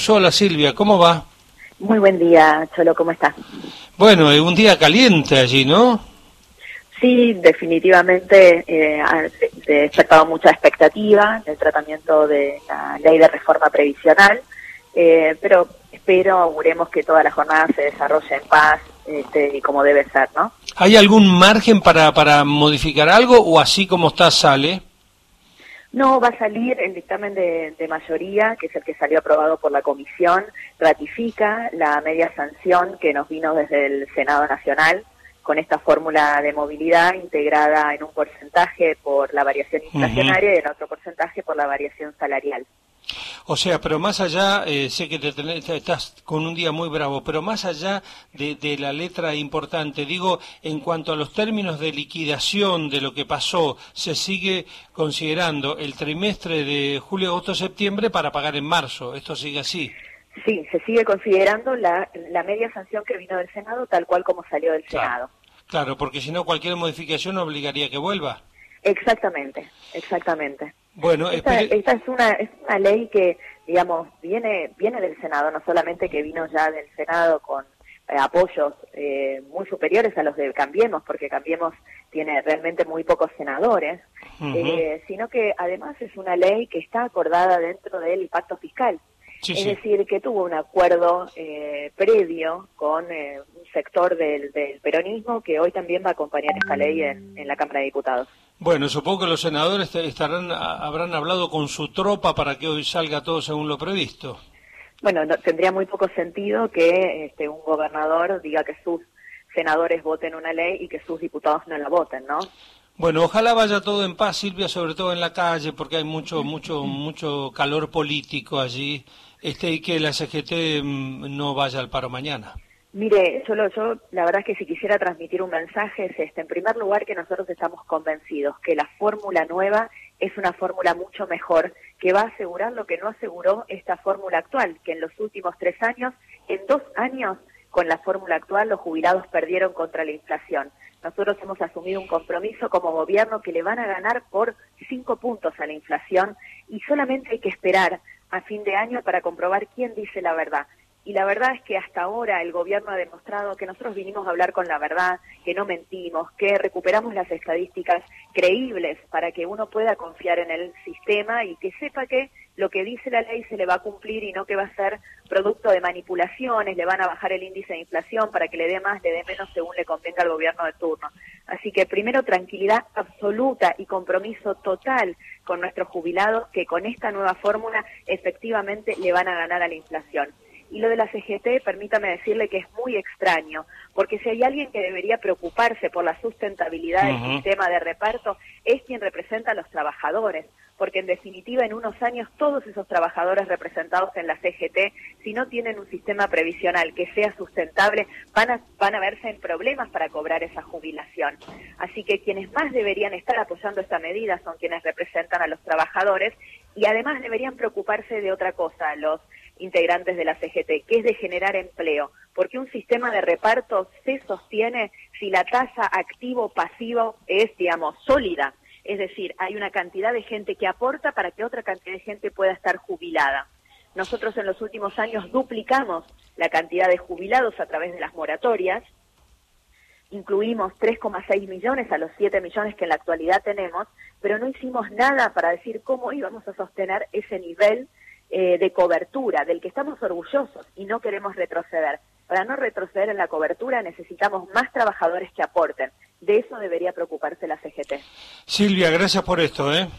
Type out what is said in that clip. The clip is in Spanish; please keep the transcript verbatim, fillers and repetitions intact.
Hola Silvia, ¿cómo va? Muy buen día, Cholo, ¿cómo estás? Bueno, es un día caliente allí, ¿no? Sí, definitivamente eh, ha de- despertado mucha expectativa del tratamiento de la ley de reforma previsional, eh, pero espero, auguremos que toda la jornada se desarrolle en paz este, y como debe ser, ¿no? ¿Hay algún margen para, para modificar algo o así como está sale? No va a salir el dictamen de, de mayoría, que es el que salió aprobado por la Comisión, ratifica la media sanción que nos vino desde el Senado Nacional con esta fórmula de movilidad integrada en un porcentaje por la variación inflacionaria Ujú. y en otro porcentaje por la variación salarial. O sea, pero más allá, eh, sé que te tenés- te- estás con un día muy bravo, pero más allá de, de la letra importante, digo, en cuanto a los términos de liquidación de lo que pasó, se sigue considerando el trimestre de julio, agosto, septiembre para pagar en marzo. Esto sigue así. Sí, se sigue considerando la, la media sanción que vino del Senado tal cual como salió del Claro, Senado. claro, porque si no cualquier modificación obligaría a que vuelva. Exactamente, exactamente. Bueno, Esta, espere. esta es una es una ley que, digamos, viene viene del Senado, no solamente que vino ya del Senado con eh, apoyos eh, muy superiores a los de Cambiemos, porque Cambiemos tiene realmente muy pocos senadores, Ujú. eh, sino que además es una ley que está acordada dentro del pacto fiscal. Sí, Es sí. decir, que tuvo un acuerdo eh, previo con eh, un sector del, del peronismo que hoy también va a acompañar esta ley en, en la Cámara de Diputados. Bueno, supongo que los senadores te- estarán, a- habrán hablado con su tropa para que hoy salga todo según lo previsto. Bueno, no, tendría muy poco sentido que este, un gobernador diga que sus senadores voten una ley y que sus diputados no la voten, ¿no? Bueno, ojalá vaya todo en paz, Silvia, sobre todo en la calle, porque hay mucho, mucho, mucho calor político allí, este, y que la C G T mm, no vaya al paro mañana. Mire, yo, lo- yo la verdad es que si quisiera transmitir un mensaje es este, en primer lugar que nosotros estamos convencidos que la fórmula nueva es una fórmula mucho mejor, que va a asegurar lo que no aseguró esta fórmula actual, que en los últimos tres años, en dos años, con la fórmula actual los jubilados perdieron contra la inflación. Nosotros hemos asumido un compromiso como gobierno que le van a ganar por cinco puntos a la inflación y solamente hay que esperar a fin de año para comprobar quién dice la verdad. Y la verdad es que hasta ahora el gobierno ha demostrado que nosotros vinimos a hablar con la verdad, que no mentimos, que recuperamos las estadísticas creíbles para que uno pueda confiar en el sistema y que sepa que lo que dice la ley se le va a cumplir y no que va a ser producto de manipulaciones, le van a bajar el índice de inflación para que le dé más, le dé menos según le convenga al gobierno de turno. Así que primero tranquilidad absoluta y compromiso total con nuestros jubilados que con esta nueva fórmula efectivamente le van a ganar a la inflación. Y lo de la C G T, permítame decirle que es muy extraño, porque si hay alguien que debería preocuparse por la sustentabilidad del Ujú. sistema de reparto, es quien representa a los trabajadores, porque en definitiva en unos años todos esos trabajadores representados en la C G T, si no tienen un sistema previsional que sea sustentable, van a, van a verse en problemas para cobrar esa jubilación. Así que quienes más deberían estar apoyando esta medida son quienes representan a los trabajadores y además deberían preocuparse de otra cosa, los integrantes de la C G T, que es de generar empleo, porque un sistema de reparto se sostiene si la tasa activo-pasivo es, digamos, sólida, es decir, hay una cantidad de gente que aporta para que otra cantidad de gente pueda estar jubilada. Nosotros en los últimos años duplicamos la cantidad de jubilados a través de las moratorias, incluimos tres coma seis millones a los siete millones que en la actualidad tenemos, pero no hicimos nada para decir cómo íbamos a sostener ese nivel eh, de cobertura, del que estamos orgullosos y no queremos retroceder. Para no retroceder en la cobertura necesitamos más trabajadores que aporten. De eso debería preocuparse la C G T. Silvia, gracias por esto, ¿eh?